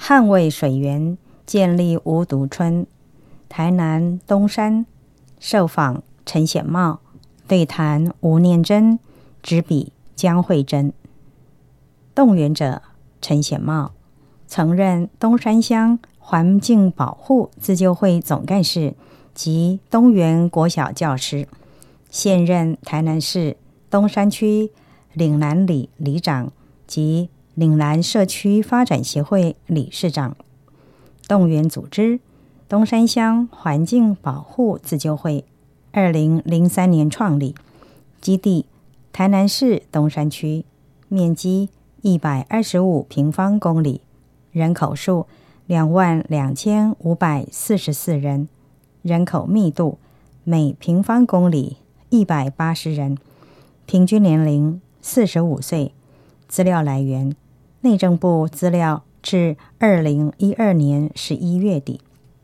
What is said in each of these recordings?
捍卫水源，建立无毒村。台南东山，受访陈显茂，对谈吴念真，执笔江慧珍。动员者陈显茂，曾任东山乡环境保护自救会总干事及东园国小教师，现任台南市东山区岭南里里长及岭南社区发展协会理事长。动员组织东山乡环境保护自救会，2003年创立，基地台南市东山区，面积125平方公里，人口数22544人，人口密度每平方公里180人，平均年龄45岁。资料来源内政部资料至2012年11月底。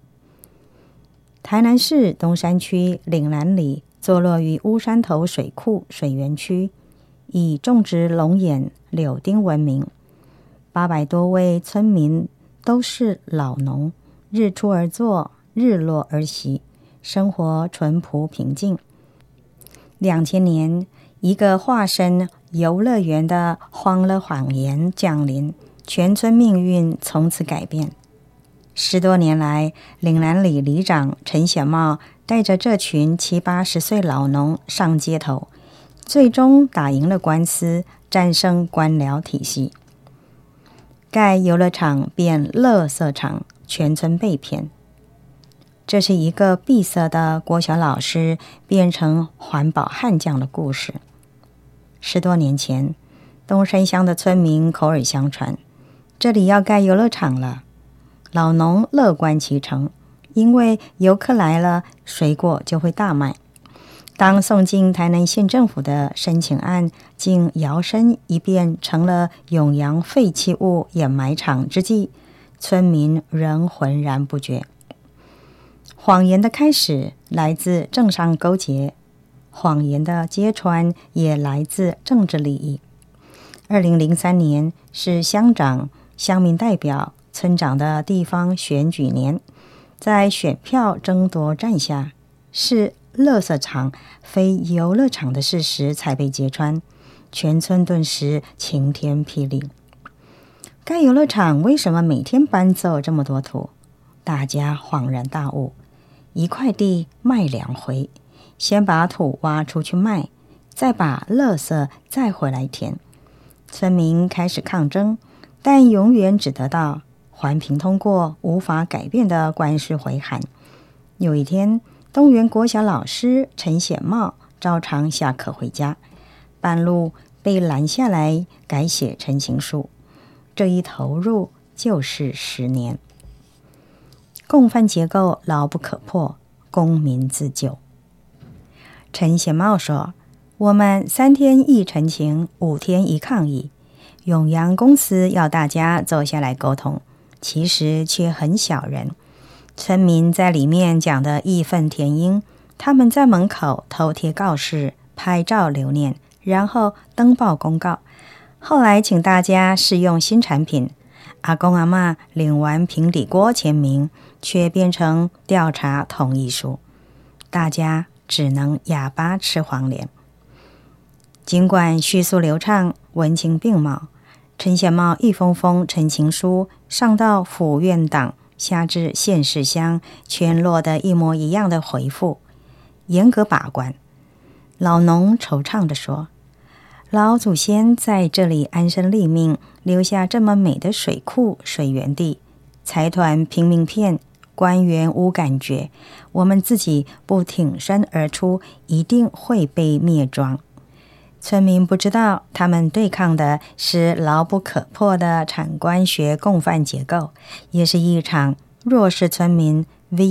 台南市东山区岭南里坐落于乌山头水库水源区，以种植龙眼、柳丁闻名。800多位村民都是老农，日出而作，日落而息，生活淳朴平静。2000年，一个化身游乐园的欢乐谎言降临，全村命运从此改变。10多年来，岭南里里长陈显茂带着这群70-80岁老农上街头，最终打赢了官司，战胜官僚体系。盖游乐场变垃圾场，全村被骗。这是一个闭塞的国小老师变成环保悍将的故事。10多年前，东山乡的村民口耳相传，这里要盖游乐场了。老农乐观其成，因为游客来了，水果就会大卖。当送进台南县政府的申请案竟摇身一变成了永阳废弃物掩埋场之际，村民仍浑然不觉。谎言的开始来自政商勾结，谎言的揭穿也来自政治利益。2003年是乡长、乡民代表、村长的地方选举年，在选票争夺战下，是垃圾场非游乐场的事实才被揭穿，全村顿时晴天霹雳。该游乐场为什么每天搬走这么多土？大家恍然大悟，一块地卖2回，先把土挖出去卖，再把垃圾再回来填。村民开始抗争，但永远只得到环评通过无法改变的官司回函。有一天，东园国小老师陈显茂照常下课回家，半路被拦下来改写陈情书，这一投入就是10年。共犯结构牢不可破，公民自救。陈显茂说，我们3天一陈情，5天一抗议。永阳公司要大家坐下来沟通，其实却很小人。村民在里面讲得义愤填膺，他们在门口偷贴告示，拍照留念，然后登报公告。后来请大家试用新产品，阿公阿嬷领完平底锅签名，却变成调查同意书，大家只能哑巴吃黄连。尽管叙述流畅，文情并茂，陈显茂一封封陈情书上到府院党，下至县市乡，全落得一模一样的回复，严格把关。老农惆怅地说，老祖先在这里安身立命，留下这么美的水库水源地，财团拼命骗，官员无感觉，我们自己不挺身而出，一定会被灭庄。村民不知道，他们对抗的是牢不可破的产官学共犯结构，也是一场弱势村民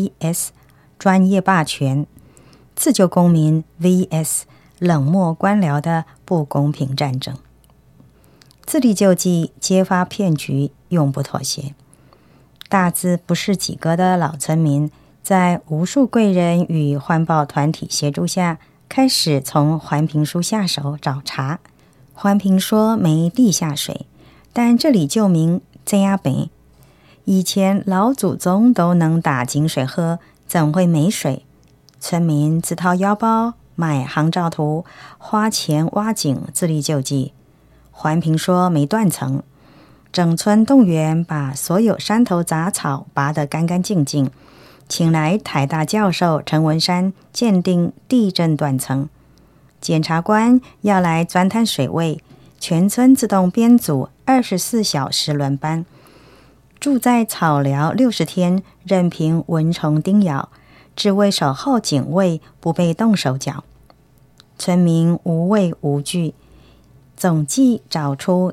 vs 专业霸权、自救公民 vs 冷漠官僚的不公平战争。自力救济，揭发骗局，永不妥协。大字不识几个的老村民，在无数贵人与环保团体协助下，开始从环评书下手找茬。环评说没地下水，但这里就名真亚北， 以前老祖宗都能打井水喝，怎会没水？村民自掏腰包买航照图，花钱挖井自力救济。环评说没断层，整村动员把所有山头杂草拔得干干净净，请来台大教授陈文山鉴定地震断层。检察官要来钻探水位，全村自动编组24小时轮班。住在草寮60天，任凭蚊虫叮咬，只为守候警卫不被动手脚。村民无畏无惧，总计找出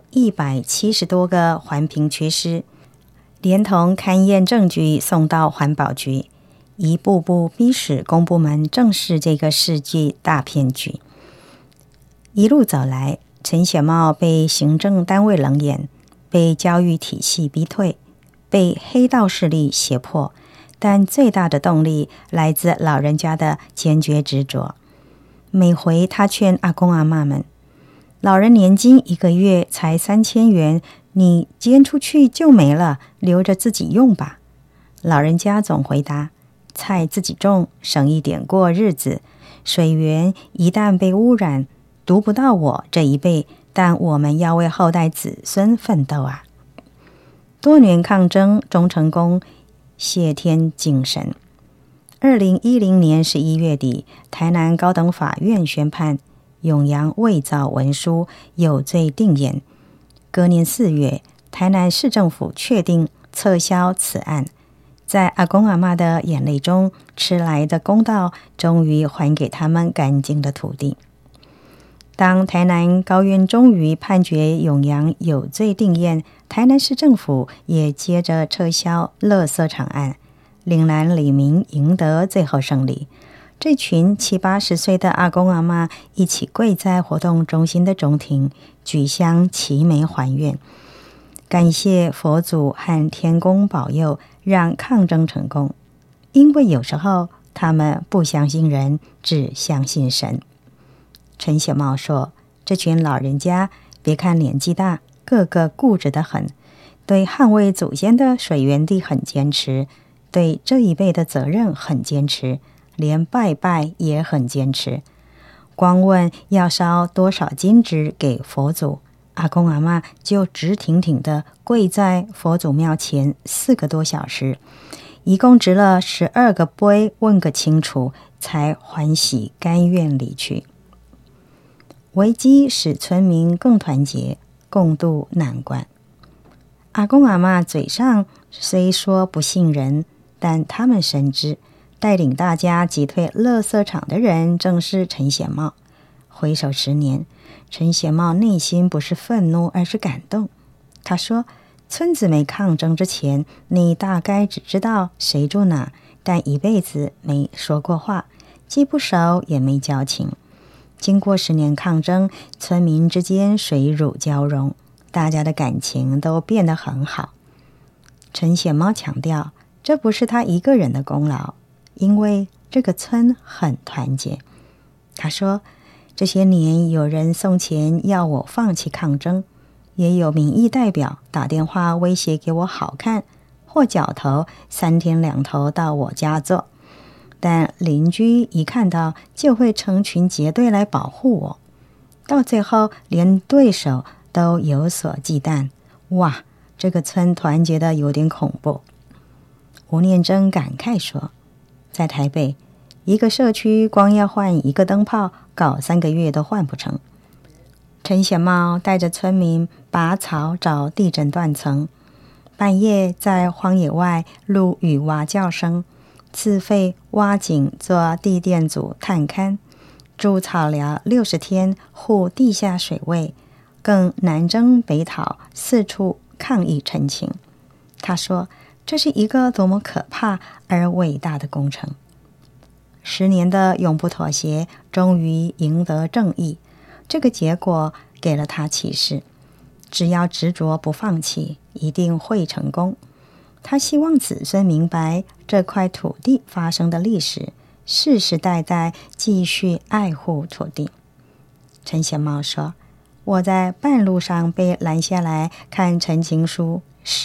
170多个环评缺失，连同勘验证据送到环保局，一步步逼使公部门正视这个世纪大骗局。一路走来，陈显茂被行政单位冷眼，被教育体系逼退，被黑道势力胁迫，但最大的动力来自老人家的坚决执着。每回他劝阿公阿嬷们，老人年金1个月才3000元，你捐出去就没了，留着自己用吧。老人家总回答，菜自己种，省一点过日子，水源一旦被污染，读不到我这一辈，但我们要为后代子孙奋斗啊。多年抗争终成功，谢天敬神。2010年11月底，台南高等法院宣判永洋伪造文书有罪定谳。隔年4月，台南市政府确定撤销此案。在阿公阿嬷的眼泪中，迟来的公道终于还给他们干净的土地。当台南高院终于判决永洋有罪定谳，台南市政府也接着撤销垃圾场案，岭南里民赢得最后胜利。这群70、80岁的阿公阿嬷一起跪在活动中心的中庭，举香齐眉还愿，感谢佛祖和天公保佑，让抗争成功。因为有时候他们不相信人，只相信神。陈显茂说，这群老人家别看年纪大，个个固执得很，对捍卫祖先的水源地很坚持，对这一辈的责任很坚持，连拜拜也很坚持。光问要烧多少金纸给佛祖，阿公阿嬷就直挺挺地跪在佛祖庙前4个多小时，一共值了12个杯，问个清楚，才欢喜甘愿离去。危机使村民更团结，共度难关。阿公阿嬷嘴上虽说不信人，但他们深知带领大家击退垃圾场的人正是陈显茂。回首10年，陈显茂内心不是愤怒，而是感动。他说，村子没抗争之前，你大概只知道谁住哪，但一辈子没说过话，既不熟也没交情。经过10年抗争，村民之间水乳交融，大家的感情都变得很好。陈显茂强调，这不是他一个人的功劳，因为这个村很团结。他说，这些年有人送钱要我放弃抗争，也有民意代表打电话威胁给我好看或脚头3天2头到我家做，但邻居一看到就会成群结队来保护我，到最后连对手都有所忌惮。哇，这个村团结的有点恐怖。吴念真感慨说，在台北一个社区光要换1个灯泡，搞3个月都换不成。陈显茂带着村民拔草找地震断层，半夜在荒野外录雨蛙叫声，自费挖井做地电组探勘，筑草寮60天护地下水位，更南征北讨，四处抗议陈情。他说，这是一个多么可怕而伟大的工程。10年的永不妥协，终于赢得正义。这个结果给了他启示，只要执着不放弃，一定会成功。他希望子孙明白这块土地发生的历史，世世代代继续爱护土地。陈显茂说，我在半路上被拦下来看陈情书时，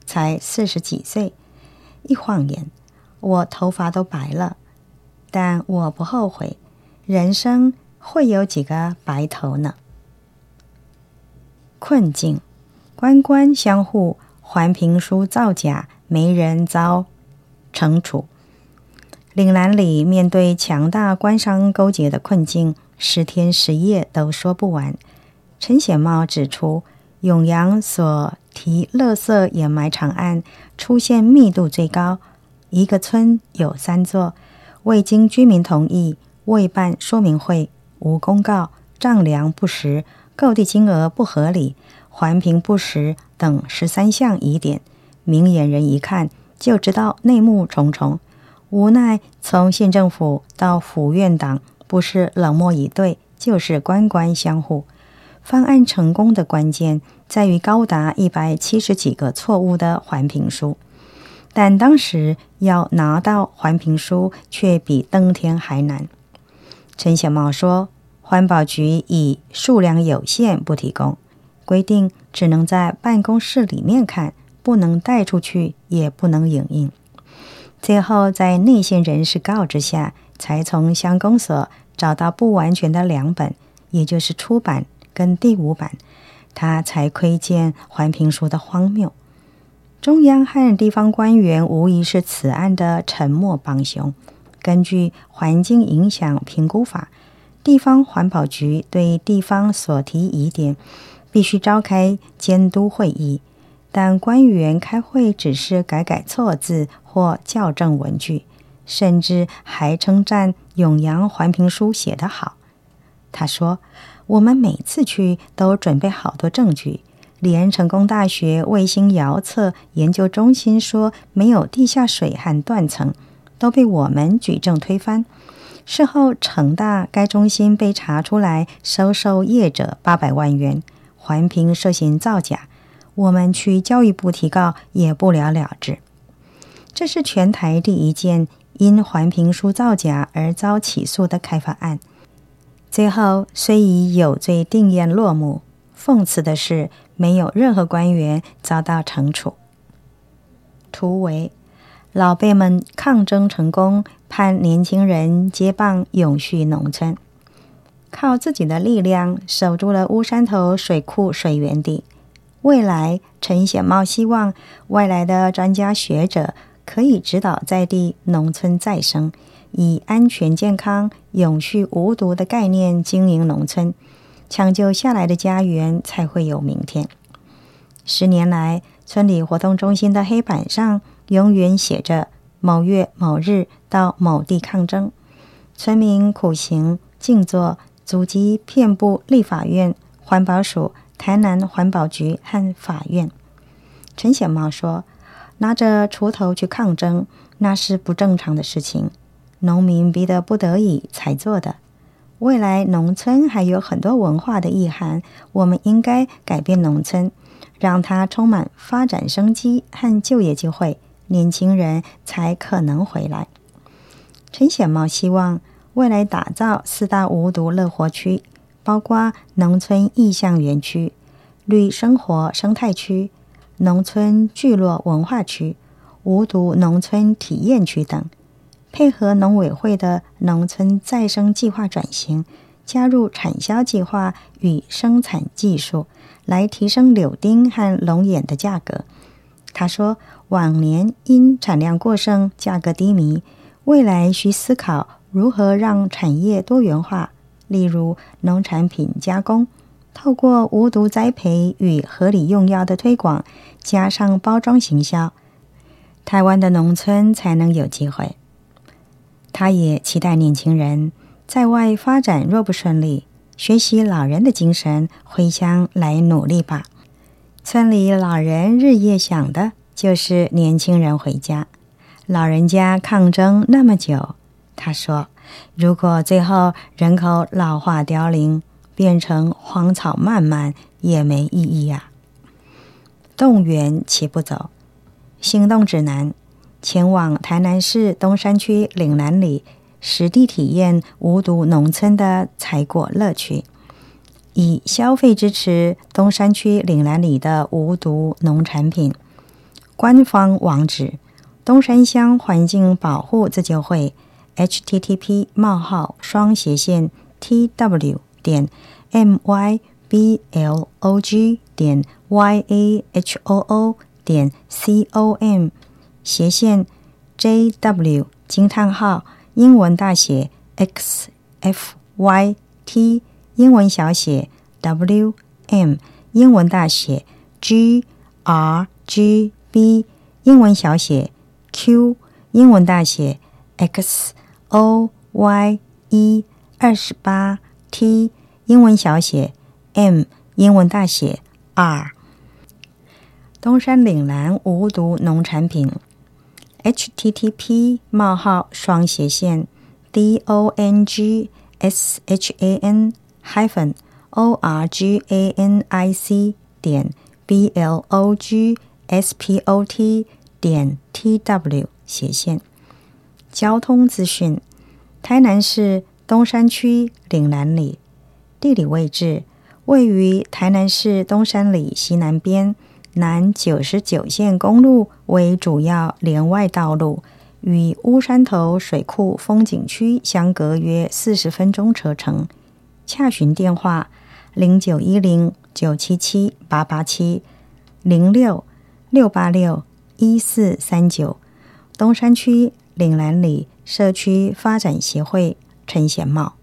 才40几岁。一晃眼，我头发都白了，但我不后悔，人生会有几个白头呢？困境，官官相护，还评书造假，没人遭惩处。岭南里面对强大官商勾结的困境，10天10夜都说不完。陈显茂指出，永阳所提垃圾掩埋场案出现密度最高，一个村有3座，未经居民同意，未办说明会，无公告，丈量不实，购地金额不合理，还评不实等13项疑点，明眼人一看就知道内幕重重。无奈从县政府到府院党，不是冷漠以对，就是官官相护。方案成功的关键在于高达170几个错误的还评书，但当时要拿到还评书却比登天还难。陈显茂说，环保局以数量有限不提供，规定只能在办公室里面看，不能带出去，也不能影印。最后在内线人士告知下，才从乡公所找到不完全的2本，也就是初版跟第5版，他才窥见还评书的荒谬。中央和地方官员无疑是此案的沉默帮凶。根据环境影响评估法，地方环保局对地方所提疑点必须召开监督会议，但官员开会只是改改错字或校正文句，甚至还称赞永阳还评书写得好。他说，我们每次去都准备好多证据，连成功大学卫星遥测研究中心说没有地下水和断层，都被我们举证推翻。事后成大该中心被查出来收受业者800万元，还评涉嫌造假，我们去教育部提告也不了了之。这是全台第1件因还评书造假而遭起诉的开发案，最后虽以有罪定谳落幕，讽刺的是没有任何官员遭到惩处。突围，老辈们抗争成功，盼年轻人接棒永续农村，靠自己的力量守住了乌山头水库水源地。未来陈显茂希望外来的专家学者可以指导在地农村再生，以安全健康、永续无毒的概念经营农村，抢救下来的家园才会有明天。10年来，村里活动中心的黑板上永远写着某月某日到某地抗争，村民苦行静坐，足迹遍布立法院、环保署、台南环保局和法院。陈显茂说，拿着锄头去抗争，那是不正常的事情，农民逼得不得已才做的。未来农村还有很多文化的意涵，我们应该改变农村，让它充满发展生机和就业机会，年轻人才可能回来。陈显茂希望未来打造4大无毒乐活区，包括农村意象园区、绿生活生态区、农村聚落文化区、无毒农村体验区等，配合农委会的农村再生计划转型，加入产销计划与生产技术，来提升柳丁和龙眼的价格。他说，往年因产量过剩价格低迷，未来需思考如何让产业多元化，例如农产品加工，透过无毒栽培与合理用药的推广，加上包装行销，台湾的农村才能有机会。他也期待年轻人在外发展若不顺利，学习老人的精神，回乡来努力吧。村里老人日夜想的就是年轻人回家。老人家抗争那么久，他说，如果最后人口老化凋零，变成荒草漫漫，也没意义啊。动员齐不走，行动指南，前往台南市东山区岭南里实地体验无毒农村的采果乐趣，以消费支持东山区岭南里的无毒农产品。 官方网址：东山乡环境保护自救会 http://myblog.myhoo.com/JW英文大写 XFYT 英文小写 WM 英文大写 GRGB 英文小写 Q 英文大写 XOYE28T 英文小写 M 英文大写 R。 东山岭南无毒农产品 http://organic/blogspot.tw 交通资讯：台南市东山区岭南里，地理位置位于台南市东山里西南边，南99线公路为主要连外道路，与乌山头水库风景区相隔约40分钟车程。洽询电话0910-977-887 06-686-1439。东山区岭南里社区发展协会陈贤茂。